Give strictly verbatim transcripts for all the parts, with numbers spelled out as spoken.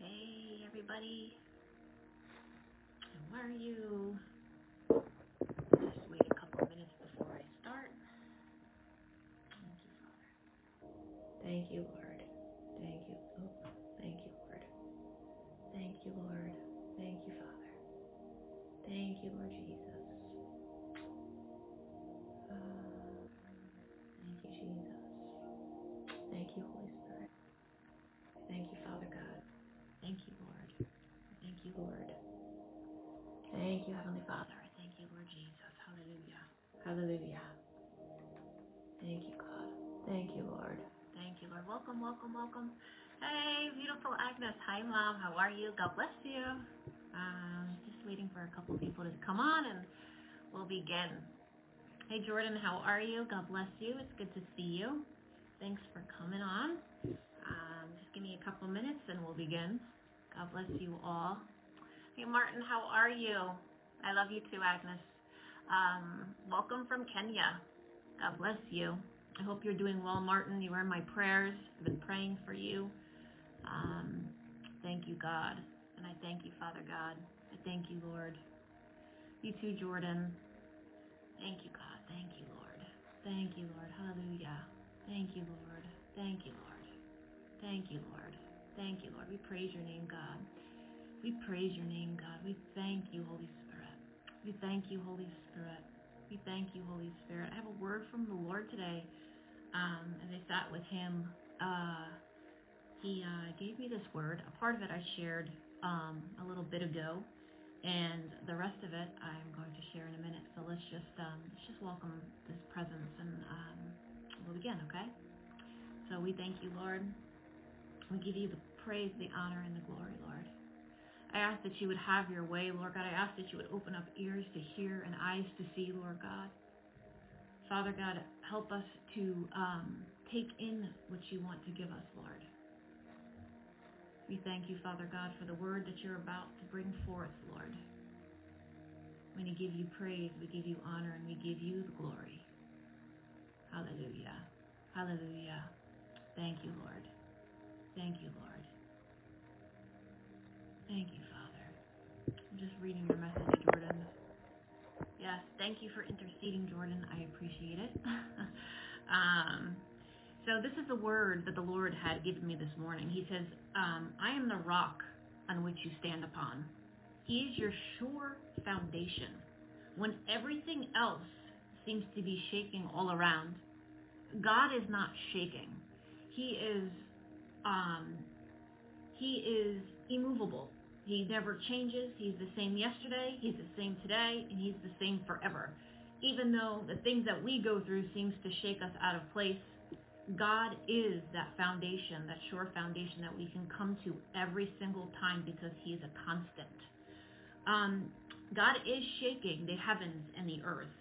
Hey everybody, how are you? Just wait a couple minutes before I start. Thank you, Father. Thank you, Lord. Thank you. Oh, thank you, Lord. Thank you, Lord. Thank you, Father. Thank you, Lord Jesus. Uh, thank you, Jesus. Thank you, Holy Spirit. Thank you, Father God. Thank you, Lord. Thank you, Lord. Thank you, Heavenly Father. Thank you, Lord Jesus. Hallelujah. Hallelujah. Thank you, God. Thank you, Lord. Thank you, Lord. Welcome, welcome, welcome. Hey, beautiful Agnes. Hi, Mom. How are you? God bless you. Um, just waiting for a couple people to come on and we'll begin. Hey, Jordan. How are you? God bless you. It's good to see you. Thanks for coming on. Um, just give me a couple minutes and we'll begin. God bless you all. Hey, Martin. How are you? I love you too, Agnes. Um, welcome from Kenya. God bless you. I hope you're doing well, Martin. You are in my prayers. I've been praying for you. Um, thank you, God. And I thank you, Father God. I thank you, Lord. You too, Jordan. Thank you, God. Thank you, Lord. Thank you, Lord. Hallelujah. Thank you, Lord. Thank you, Lord. Thank you, Lord. Thank you, Lord. We praise your name, God. We praise your name, God. We thank you, Holy Spirit. We thank you, Holy Spirit. We thank you, Holy Spirit. I have a word from the Lord today. Um, as I sat with him, uh, he uh, gave me this word. A part of it I shared um, a little bit ago, and the rest of it I'm going to share in a minute. So let's just um, let's just welcome this presence, and um, we'll begin. Okay? So we thank you, Lord. We give you the praise, the honor, and the glory, Lord. I ask that you would have your way, Lord God. I ask that you would open up ears to hear and eyes to see, Lord God. Father God, help us to um, take in what you want to give us, Lord. We thank you, Father God, for the word that you're about to bring forth, Lord. When we give you praise, we give you honor, and we give you the glory. Hallelujah. Hallelujah. Thank you, Lord. Thank you, Lord. Thank you, Father. I'm just reading your message, Jordan. Yes, thank you for interceding, Jordan. I appreciate it. um, so this is the word that the Lord had given me this morning. He says, um, I am the rock on which you stand upon. He is your sure foundation. When everything else seems to be shaking all around, God is not shaking. He is, um, he is immovable. He never changes. He's the same yesterday, he's the same today, and he's the same forever. Even though the things that we go through seems to shake us out of place, God is that foundation, that sure foundation that we can come to every single time because he is a constant. Um, God is shaking the heavens and the earth.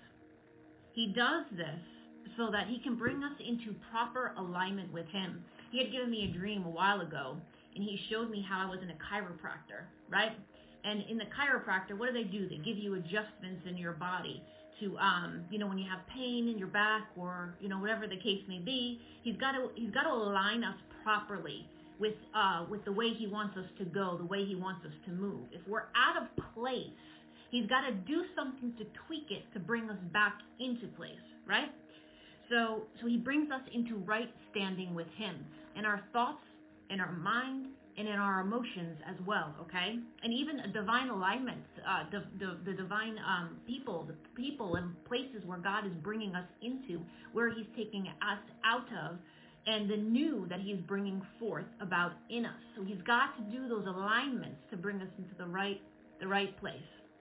He does this so that he can bring us into proper alignment with him. He had given me a dream a while ago, and he showed me how I was in a chiropractor, right? And in the chiropractor, what do they do? They give you adjustments in your body to, um, you know, when you have pain in your back or, you know, whatever the case may be. He's got to, he's got to align us properly with, uh, with the way he wants us to go, the way he wants us to move. If we're out of place, he's got to do something to tweak it to bring us back into place, right? So, so he brings us into right standing with him in our thoughts, in our mind, and in our emotions as well, okay? And even a divine alignment, uh, the, the, the divine um, people, the people and places where God is bringing us into, where he's taking us out of, and the new that he's bringing forth about in us. So he's got to do those alignments to bring us into the right, the right place.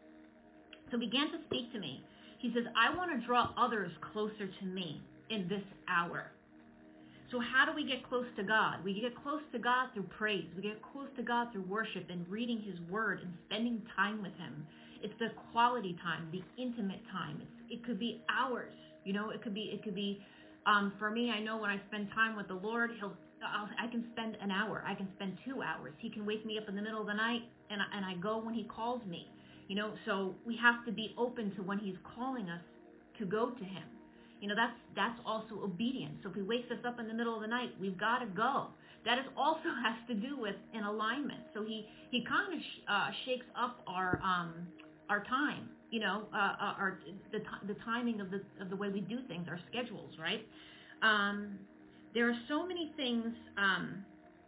So he began to speak to me. He says, I want to draw others closer to me in this hour. So how do we get close to God? We get close to God through praise. We get close to God through worship and reading his word and spending time with him. It's the quality time, the intimate time. It's, it could be hours. You know, it could be, it could be, um, for me, I know when I spend time with the Lord, he'll, I'll, I can spend an hour. I can spend two hours. He can wake me up in the middle of the night and I, and I go when he calls me. You know, so we have to be open to when he's calling us to go to him. You know, that's that's also obedience. So if he wakes us up in the middle of the night, we've got to go that is also has to do with an alignment. So he he kind of sh- uh, shakes up our um our time, you know, uh, uh, our the t- the timing of the of the way we do things, our schedules, right? Um, there are so many things. Um,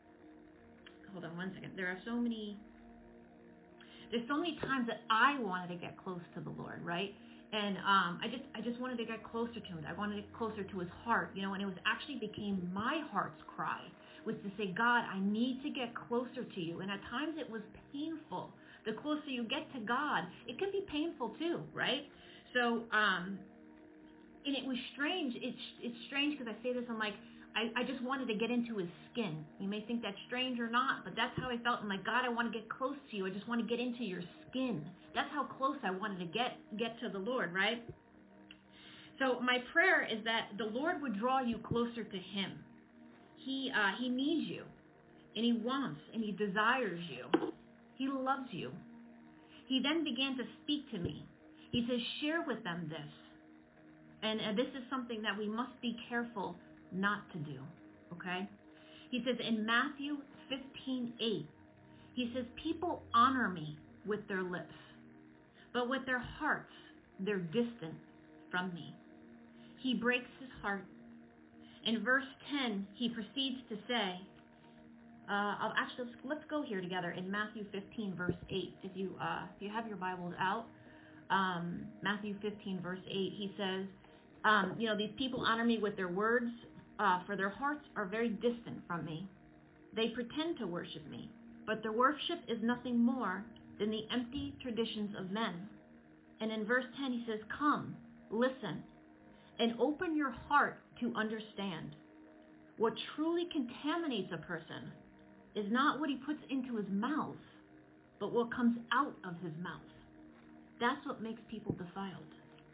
hold on one second. There are so many. There's so many times that I wanted to get close to the Lord, right? And um, I just I just wanted to get closer to him. I wanted to get closer to his heart, you know, and it was actually became my heart's cry, was to say, God, I need to get closer to you. And at times it was painful. The closer you get to God, it can be painful too, right? So, um, and it was strange. It's it's strange because I say this, I'm like, I, I just wanted to get into his skin. You may think that's strange or not, but that's how I felt. I'm like, God, I want to get close to you. I just want to get into your skin. That's how close I wanted to get get to the Lord, right? So my prayer is that the Lord would draw you closer to him. He uh, he needs you, and he wants, and he desires you. He loves you. He then began to speak to me. He says, share with them this. And uh, this is something that we must be careful not to do, okay? He says in Matthew fifteen eight, he says, people honor me with their lips, but with their hearts, they're distant from me. He breaks his heart. In verse ten, he proceeds to say, uh, I'll actually, let's, let's go here together in Matthew fifteen, verse eight. If you, uh, if you have your Bibles out, um, Matthew fifteen, verse eight, he says, um, you know, these people honor me with their words, uh, for their hearts are very distant from me. They pretend to worship me, but their worship is nothing more than the empty traditions of men. And in verse ten, he says, come, listen, and open your heart to understand. What truly contaminates a person is not what he puts into his mouth, but what comes out of his mouth. That's what makes people defiled.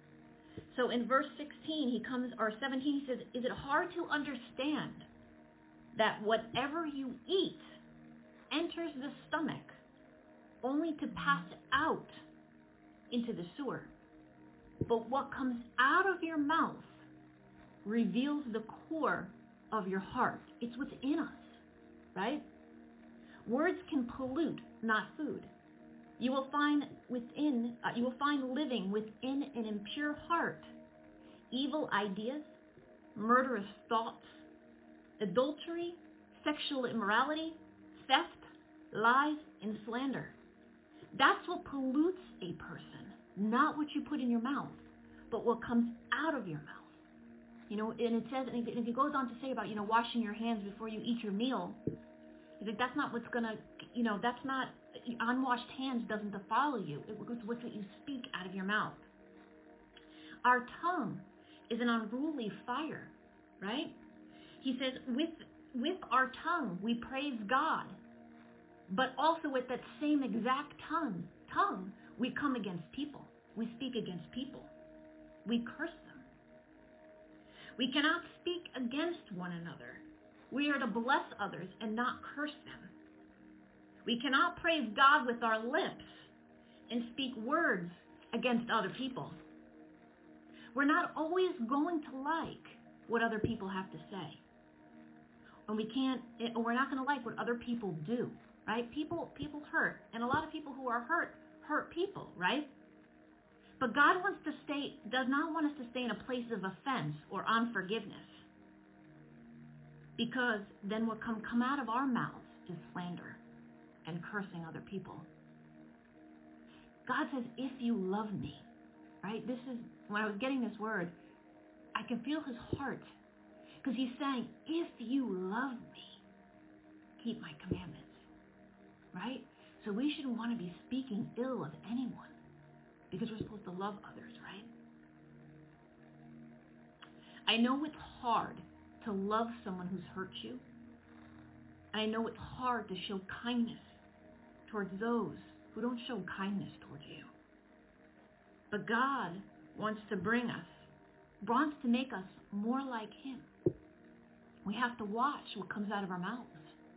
So in verse sixteen, he comes, or seventeen, he says, is it hard to understand that whatever you eat enters the stomach only to pass out into the sewer? But what comes out of your mouth reveals the core of your heart. It's what's in us, right? Words can pollute, not food. You will find within, uh, you will find living within an impure heart evil ideas, murderous thoughts, adultery, sexual immorality, theft, lies, and slander. That's what pollutes a person, not what you put in your mouth, but what comes out of your mouth. You know, and it says, and it goes on to say about, you know, washing your hands before you eat your meal. He's like, that's not what's going to, you know, that's not, unwashed hands doesn't defile you. It's what you speak out of your mouth. Our tongue is an unruly fire, right? He says, with, with our tongue, we praise God, but also with that same exact tongue, tongue, we come against people. We speak against people. We curse them. We cannot speak against one another. We are to bless others and not curse them. We cannot praise God with our lips and speak words against other people. We're not always going to like what other people have to say. And we can't, or we're not going to like what other people do, right? People, people hurt. And a lot of people who are hurt, hurt people, right? But God wants to stay, does not want us to stay in a place of offense or unforgiveness. Because then what come, come out of our mouths is slander and cursing other people. God says, if you love me, right? This is, when I was getting this word, I can feel his heart. Because he's saying, if you love me, keep my commandments, right? So we shouldn't want to be speaking ill of anyone because we're supposed to love others, right? I know it's hard to love someone who's hurt you. And I know it's hard to show kindness towards those who don't show kindness towards you. But God wants to bring us, wants to make us more like him. We have to watch what comes out of our mouths.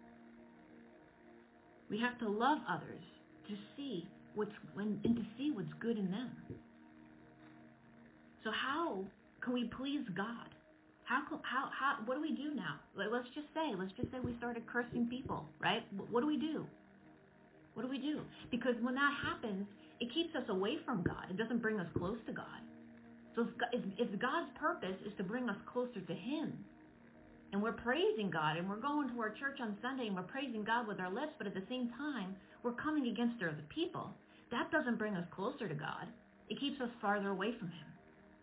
We have to love others to see what's when and to see what's good in them. So how can we please God? How, how, how, what do we do now? Let's just say, let's just say we started cursing people, right? What do we do? What do we do? Because when that happens, it keeps us away from God. It doesn't bring us close to God. So if, if God's purpose is to bring us closer to him, and we're praising God, and we're going to our church on Sunday, and we're praising God with our lips, but at the same time, we're coming against other people, that doesn't bring us closer to God. It keeps us farther away from him.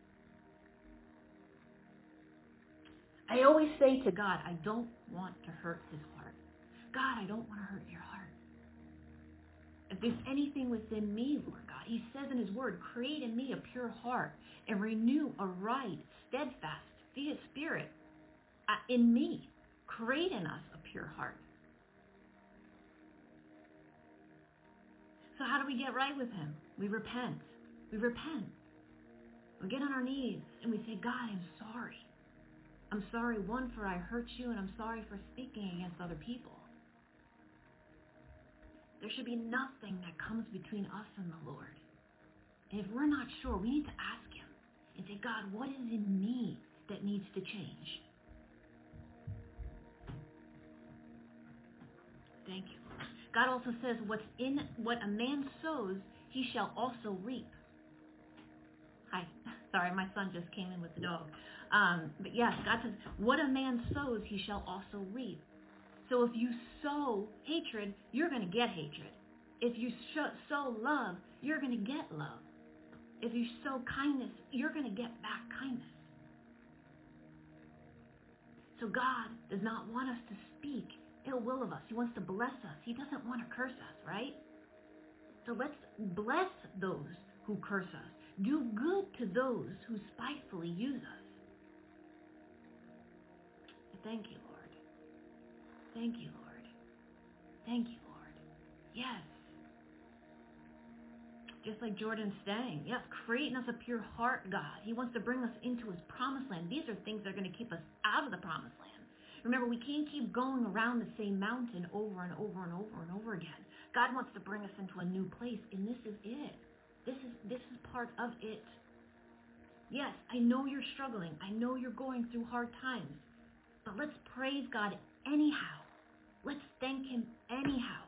I always say to God, I don't want to hurt his heart. God, I don't want to hurt your heart. If there's anything within me, Lord God, he says in his word, create in me a pure heart and renew a right, steadfast, via spirit uh, in me. Create in us a pure heart. So how do we get right with him? We repent. We repent. We get on our knees and we say, God, I'm sorry. I'm sorry, one, for I hurt you, and I'm sorry for speaking against other people. There should be nothing that comes between us and the Lord. And if we're not sure, we need to ask him and say, God, what is in me that needs to change? Thank you, Lord. God also says, what's in what a man sows, he shall also reap. Hi. Sorry, my son just came in with the dog. Um, but yes, God says, what a man sows, he shall also reap. So if you sow hatred, you're going to get hatred. If you sow love, you're going to get love. If you sow kindness, you're going to get back kindness. So God does not want us to speak ill will of us. He wants to bless us. He doesn't want to curse us, right? So let's bless those who curse us. Do good to those who spitefully use us. Thank you, Lord. Thank you, Lord. Thank you, Lord. Yes. Just like Jordan's saying, yes, create in us a pure heart, God. He wants to bring us into his promised land. These are things that are going to keep us out of the promised land. Remember, we can't keep going around the same mountain over and over and over and over again. God wants to bring us into a new place, and this is it. This is this is part of it. Yes, I know you're struggling. I know you're going through hard times. But let's praise God anyhow. Let's thank him anyhow.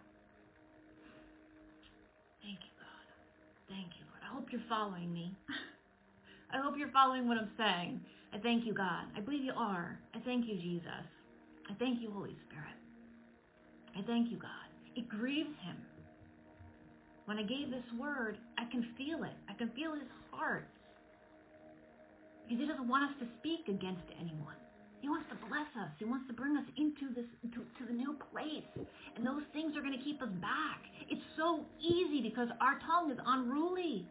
Thank you, God. Thank you, Lord. I hope you're following me. I hope you're following what I'm saying. I thank you, God. I believe you are. I thank you, Jesus. I thank you, Holy Spirit. I thank you, God. It grieves him. When I gave this word, I can feel it. I can feel his heart. Because he doesn't want us to speak against anyone. He wants to bless us. He wants to bring us into this, to, to the new place. And those things are going to keep us back. It's so easy because our tongue is unruly.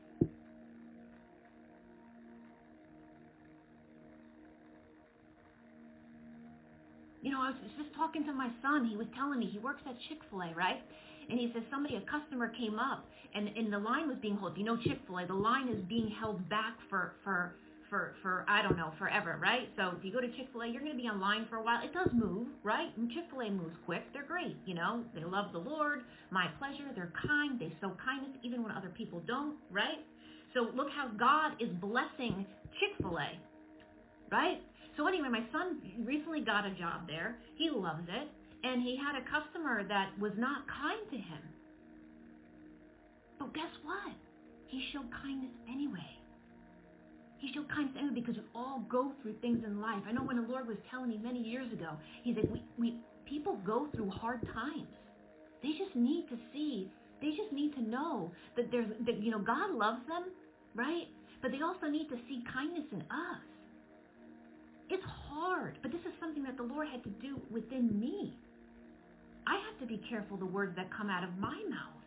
You know, I was just talking to my son. He was telling me, he works at Chick-fil-A, right? And he says somebody, a customer came up and, and the line was being held. You know, Chick-fil-A, the line is being held back for, for, for, for, I don't know, forever, right? So if you go to Chick-fil-A, you're going to be online for a while. It does move, right? And Chick-fil-A moves quick. They're great, you know. They love the Lord. My pleasure. They're kind. They show kindness even when other people don't, right? So look how God is blessing Chick-fil-A, right? So anyway, my son recently got a job there. He loves it. And he had a customer that was not kind to him. But guess what? He showed kindness anyway. He showed kindness anyway because we all go through things in life. I know when the Lord was telling me many years ago, he said, we, we people go through hard times. They just need to see, they just need to know that there's, that, you know, God loves them, right? But they also need to see kindness in us. It's hard, but this is something that the Lord had to do within me. I have to be careful the words that come out of my mouth.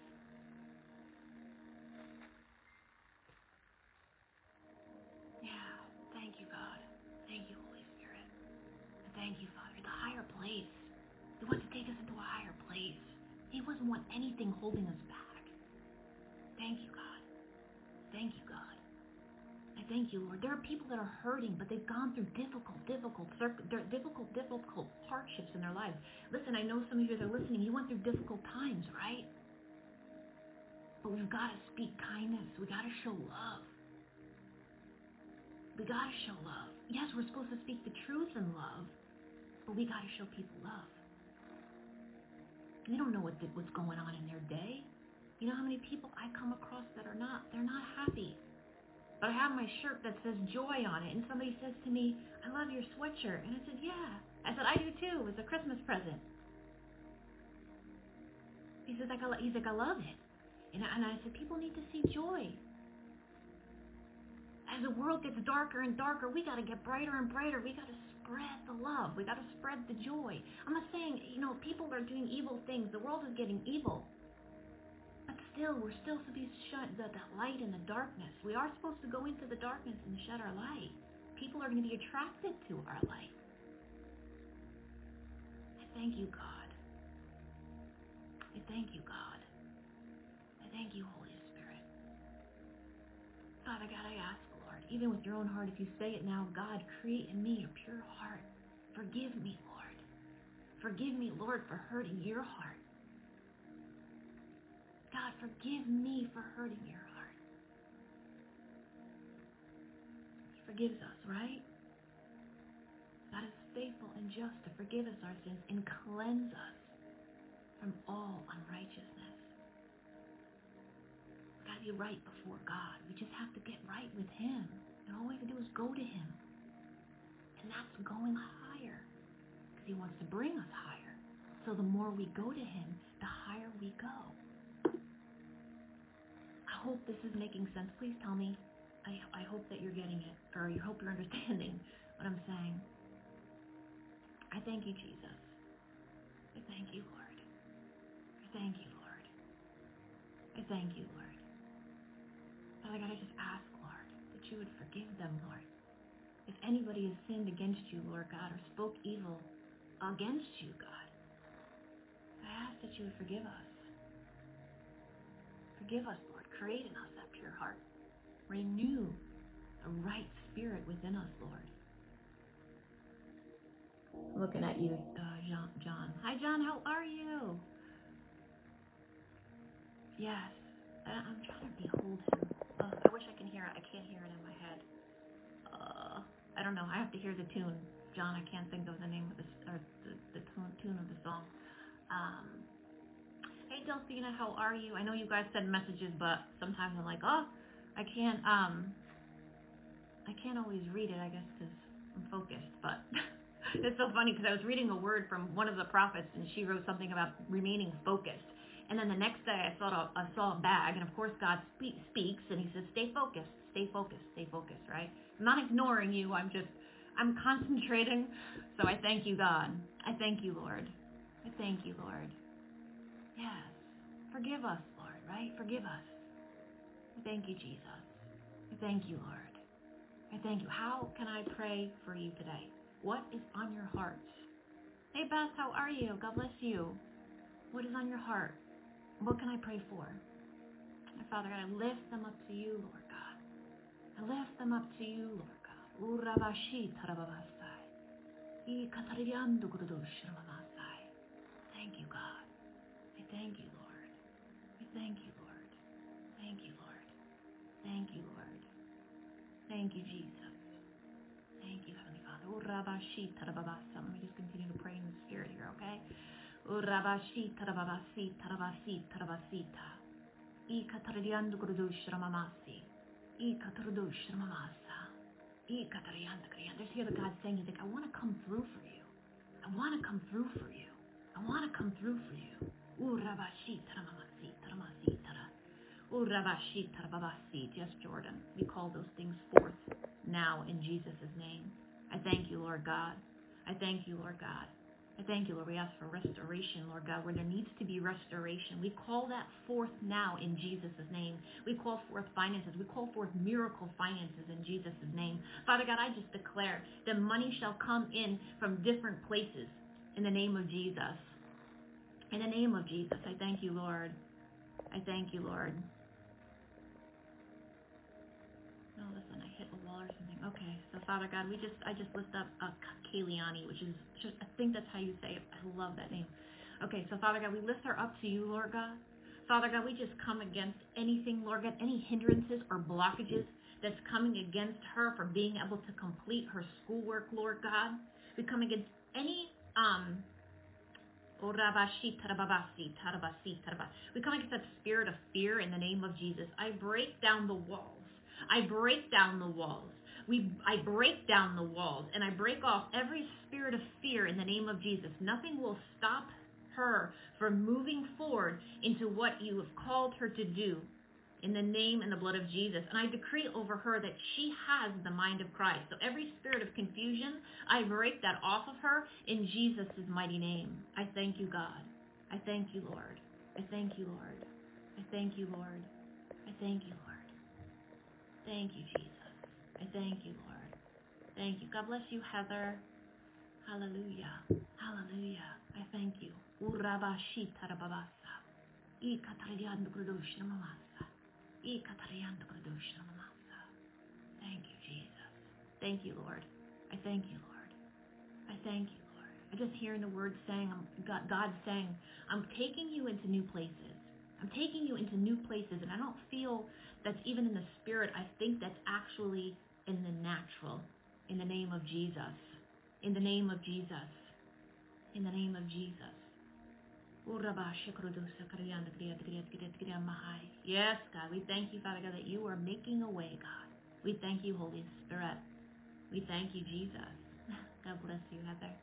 Yeah, thank you, God. Thank you, Holy Spirit. Thank you, Father. The higher place. He wants to take us into a higher place. He doesn't want anything holding us back. Thank you, God. Thank you, God. I thank you, Lord. There are people that are hurting, but they've gone through difficult, difficult, difficult, difficult hardships in their lives. Listen, I know some of you that are listening, you went through difficult times, right? But we've got to speak kindness. We got to show love. We got to show love. yes, we're supposed to speak the truth in love, but we got to show people love. They don't know what the, what's going on in their day. You know how many people I come across that are not, they're not happy. But I have my shirt that says joy on it, and somebody says to me, I love your sweatshirt. And I said, yeah. I said, I do too. It's a Christmas present. He says, like, I, he's like, I love it. And I, and I said, people need to see joy. As the world gets darker and darker, we got to get brighter and brighter. We got to spread the love. We got to spread the joy. I'm not saying, you know, people are doing evil things. The world is getting evil. But still, we're still supposed to be shut the, the light in the darkness. We are supposed to go into the darkness and shed our light. People are going to be attracted to our light. I thank you, God. I thank you, God. I thank you, Holy Spirit. Father God, I ask, Lord, even with your own heart, if you say it now, God, create in me a pure heart. Forgive me, Lord. Forgive me, Lord, for hurting your heart. God, forgive me for hurting your heart. He forgives us, right? God is faithful and just to forgive us our sins and cleanse us from all unrighteousness. We've got to be right before God. We just have to get right with him. And all we have to do is go to him. And that's going higher. Because he wants to bring us higher. So the more we go to him, the higher we go. I hope this is making sense. Please tell me. I, I hope that you're getting it, or I hope you're understanding what I'm saying. I thank you, Jesus. I thank you, Lord. I thank you, Lord. I thank you, Lord. Father God, I just ask, Lord, that you would forgive them, Lord. If anybody has sinned against you, Lord God, or spoke evil against you, God, I ask that you would forgive us. Forgive us, Lord. Create in us that pure heart. Renew a right spirit within us, Lord. I'm looking at you, uh, John, John. Hi, John. How are you? Yes. I, I'm trying to behold him. Uh, I wish I can hear it. I can't hear it in my head. Uh, I don't know. I have to hear the tune. John, I can't think of the name of the, or the, the tune, tune of the song. Um... Hey, Delphina, how are you? I know you guys send messages, but sometimes I'm like, oh, I can't, um, I can't always read it, I guess, because I'm focused. But it's so funny because I was reading a word from one of the prophets, and she wrote something about remaining focused. And then the next day, I saw a, I saw a bag, and of course, God speak, speaks, and he says, stay focused, stay focused, stay focused, right? I'm not ignoring you. I'm just, I'm concentrating. So I thank you, God. I thank you, Lord. I thank you, Lord. Yes. Forgive us, Lord, right? Forgive us. I thank you, Jesus. I thank you, Lord. I thank you. How can I pray for you today? What is on your hearts? Hey, Beth, how are you? God bless you. What is on your heart? What can I pray for? And Father God, I lift them up to you, Lord God. I lift them up to you, Lord God. Urabashi tarababasai. Ikatariyando kududushiramamasai. Thank you, God. I thank you, Lord. I thank you, Lord. Thank you, Lord. Thank you, Lord. Thank you, Jesus. Thank you, Heavenly Father. Urabashi tarababasa. Let me just continue to pray in the Spirit here, okay? Urabashi tarababasi tarabasi tarabasita. Ikatariyando kududushramamasi. Ikatarudushamamasa. Ikatariyandakariyan. Just hear the God saying, he's like, I want to come through for you. I want to come through for you. I want to come through for you. Urabashi taramamasi taramasi tara. Urabashi tarababasi. Yes, Jordan. We call those things forth now in Jesus' name. I thank you, Lord God. I thank you, Lord God. I thank you, Lord. We ask for restoration, Lord God, where there needs to be restoration. We call that forth now in Jesus' name. We call forth finances. We call forth miracle finances in Jesus' name. Father God, I just declare that money shall come in from different places in the name of Jesus. In the name of Jesus, I thank you, Lord. I thank you, Lord. Oh, listen, I hit a wall or something. Okay, so Father God, we just, I just lift up uh, Kaliani, which is, just, I think that's how you say it. I love that name. Okay, so Father God, we lift her up to you, Lord God. Father God, we just come against anything, Lord God, any hindrances or blockages that's coming against her from being able to complete her schoolwork, Lord God. We come against any um we come against that spirit of fear in the name of Jesus. I break down the walls. I break down the walls. We, I break down the walls and I break off every spirit of fear in the name of Jesus. Nothing will stop her from moving forward into what you have called her to do in the name and the blood of Jesus. And I decree over her that she has the mind of Christ. So every spirit of confusion, I break that off of her in Jesus' mighty name. I thank you, God. I thank you, Lord. I thank you, Lord. I thank you, Lord. I thank you, Lord. Thank you, Jesus. I thank you, Lord. Thank you. God bless you, Heather. Hallelujah. Hallelujah. I thank you. Thank you, Jesus. Thank you, Lord. I thank you, Lord. I thank you, Lord. I just hearing the word saying, God, God saying, I'm taking you into new places. I'm taking you into new places, and I don't feel that's even in the spirit. I think that's actually in the natural, in the name of Jesus. In the name of Jesus. In the name of Jesus. Yes, God, we thank you, Father God, that you are making a way, God. We thank you, Holy Spirit. We thank you, Jesus. God bless you, Heather.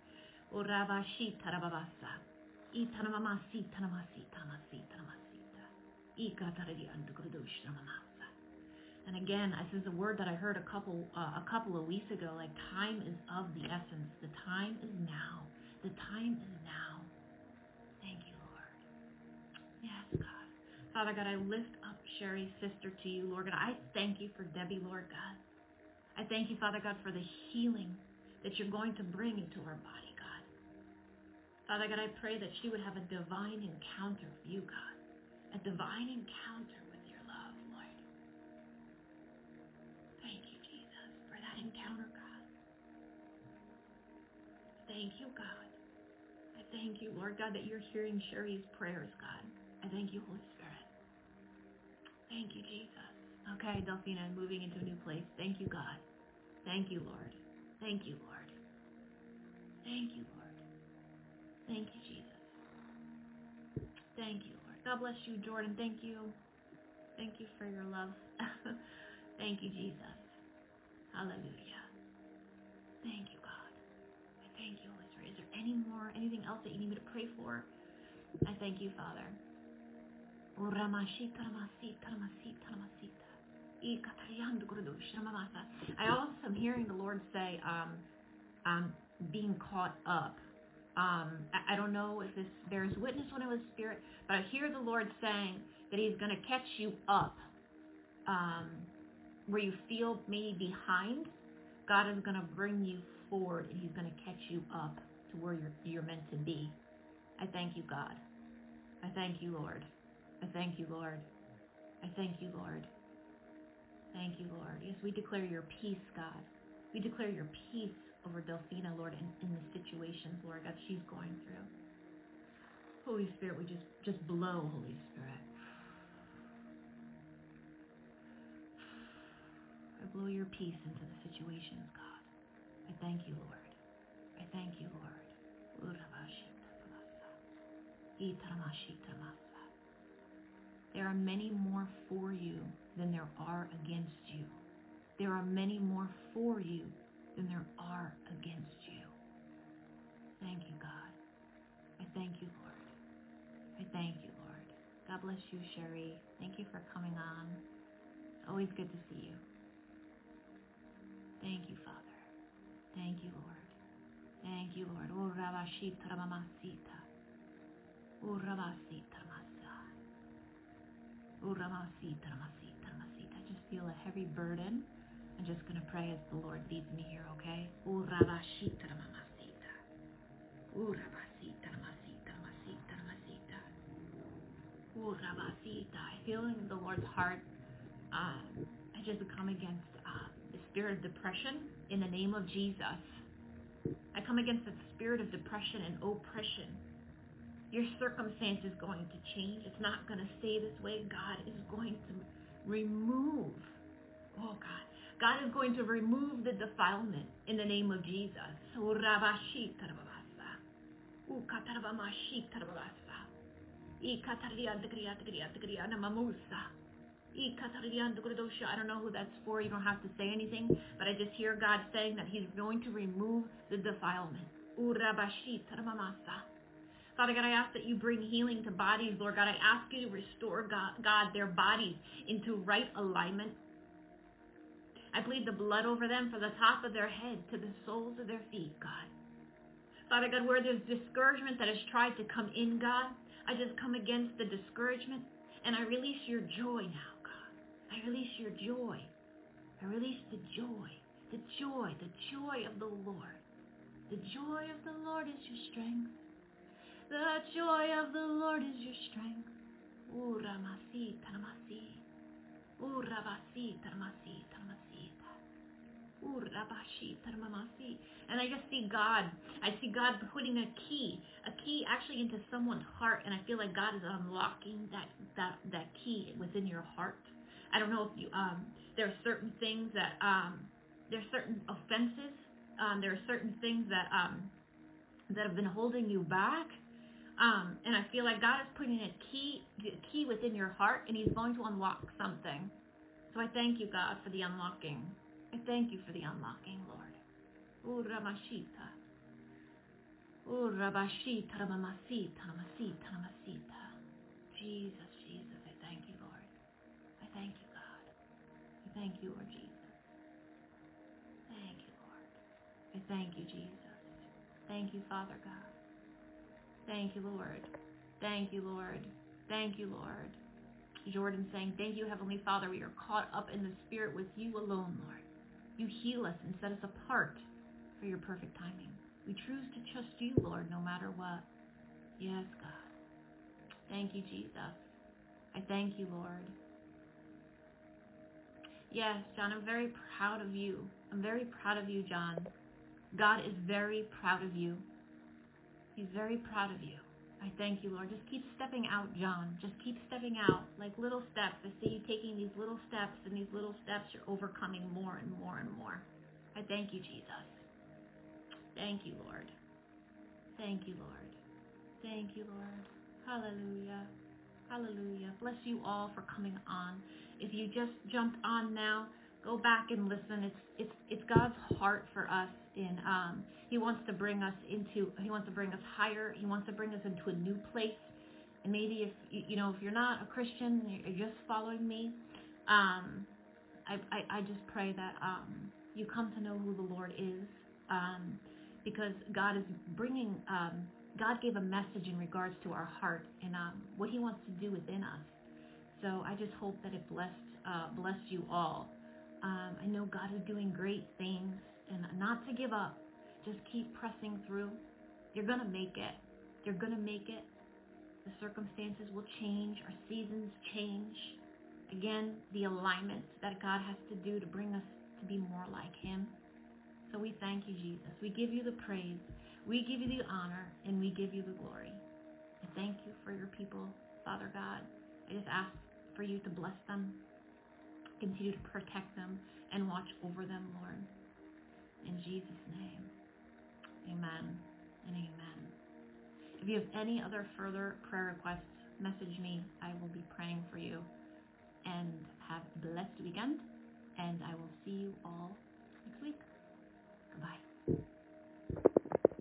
And again, this is a word that I heard a couple uh, a couple of weeks ago, like time is of the essence. The time is now. The time is now. Thank you, Lord. Yes, God. Father God, I lift up Sherry's sister to you, Lord God. I thank you for Debbie, Lord God. I thank you, Father God, for the healing that you're going to bring into her body, God. Father God, I pray that she would have a divine encounter with you, God. A divine encounter with your love, Lord. Thank you, Jesus, for that encounter, God. Thank you, God. I thank you, Lord God, that you're hearing Sherry's prayers, God. I thank you, Holy Spirit. Thank you, Jesus. Okay, Delphina, I'm moving into a new place. Thank you, God. Thank you, Lord. Thank you, Lord. Thank you, Lord. Thank you, Jesus. Thank you, Lord. God bless you, Jordan. Thank you. Thank you for your love. Thank you, Jesus. Hallelujah. Thank you, God. I thank you, Holy Spirit. Is there any more, anything else that you need me to pray for? I thank you, Father. I also am hearing the Lord say, um, um, being caught up. Um, I, I don't know if this bears witness when it was spirit, but I hear the Lord saying that He's going to catch you up. Um, where you feel maybe behind, God is going to bring you forward, and He's going to catch you up to where you're you're meant to be. I thank you, God. I thank you, Lord. I thank you, Lord. I thank you, Lord. Thank you, Lord. Yes, we declare your peace, God. We declare your peace over Delphina, Lord, in, in the situations, Lord God, she's going through. Holy Spirit, we just, just blow, Holy Spirit. I blow your peace into the situations, God. I thank you, Lord. I thank you, Lord. There are many more for you than there are against you. There are many more for you than there are against you. Thank you, God. I thank you, Lord. I thank you, Lord. God bless you, Sherry. Thank you for coming on. It's always good to see you. Thank you, Father. Thank you, Lord. Thank you, Lord. Oh, Rabashita Ramasita. Oh, Rabasita Ramasa. Oh, Ramasita Ramasita Ramasita. I just feel a heavy burden. I'm just going to pray as the Lord leads me here, okay? Oh, Rabashita Ramasita. Oh, Rabasita Ramasita Ramasita Ramasita. Oh, Rabasita. I feel in the Lord's heart. Um, I just come against uh, the spirit of depression in the name of Jesus. I come against the spirit of depression and oppression. Your circumstance is going to change. It's not going to stay this way. God is going to remove, oh God, God is going to remove the defilement in the name of Jesus. Urabashi tarabasa. Ukatarabamashi tarabasa. Ikatariyandakriyatakriyatakriyanamamusa. I don't know who that's for. You don't have to say anything, but I just hear God saying that he's going to remove the defilement. Father God, I ask that you bring healing to bodies, Lord God. I ask you to restore, God, God, their bodies into right alignment. I plead the blood over them from the top of their head to the soles of their feet, God. Father God, where there's discouragement that has tried to come in, God, I just come against the discouragement and I release your joy now, God. I release your joy. I release the joy, the joy, the joy of the Lord. The joy of the Lord is your strength. The joy of the Lord is your strength. Uramasi taramasi. Urabasi taramasi taramasi. Urabashi taramamasi. And I just see God. I see God putting a key, a key actually into someone's heart, and I feel like God is unlocking that that that key within your heart. I don't know if you um there are certain things that um there are certain offenses, um there are certain things that um that have been holding you back. Um, and I feel like God is putting a key, a key within your heart, and he's going to unlock something. So I thank you, God, for the unlocking. I thank you for the unlocking, Lord. Uramashita. Urabashita ramamasita ramasita ramasita. Jesus, Jesus, I thank you, Lord. I thank you, God. I thank you, Lord Jesus. Thank you, Lord. I thank you, Jesus. Thank you, Father God. Thank you, Lord. Thank you, Lord. Thank you, Lord. Jordan saying, thank you, Heavenly Father. We are caught up in the Spirit with you alone, Lord. You heal us and set us apart for your perfect timing. We choose to trust you, Lord, no matter what. Yes, God. Thank you, Jesus. I thank you, Lord. Yes, John, I'm very proud of you. I'm very proud of you, John. God is very proud of you. He's very proud of you. I thank you, Lord. Just keep stepping out, John. Just keep stepping out like little steps. I see you taking these little steps, and these little steps you're overcoming more and more and more. I thank you, Jesus. Thank you, Lord. Thank you, Lord. Thank you, Lord. Hallelujah. Hallelujah. Bless you all for coming on. If you just jumped on now, go back and listen. It's it's it's God's heart for us. In um, He wants to bring us into. He wants to bring us higher. He wants to bring us into a new place. And maybe if you know if you're not a Christian, you're just following me. Um, I, I I just pray that um, you come to know who the Lord is, um, because God is bringing. Um, God gave a message in regards to our heart and um, what He wants to do within us. So I just hope that it blessed uh, blessed you all. Um, I know God is doing great things, and not to give up. Just keep pressing through. You're going to make it. You're going to make it. The circumstances will change. Our seasons change. Again, the alignment that God has to do to bring us to be more like Him. So we thank you, Jesus. We give you the praise. We give you the honor, and we give you the glory. I thank you for your people, Father God. I just ask for you to bless them, continue to protect them, and watch over them, Lord. In Jesus' name, amen and amen. If you have any other further prayer requests, message me. I will be praying for you. And have a blessed weekend, and I will see you all next week. Goodbye.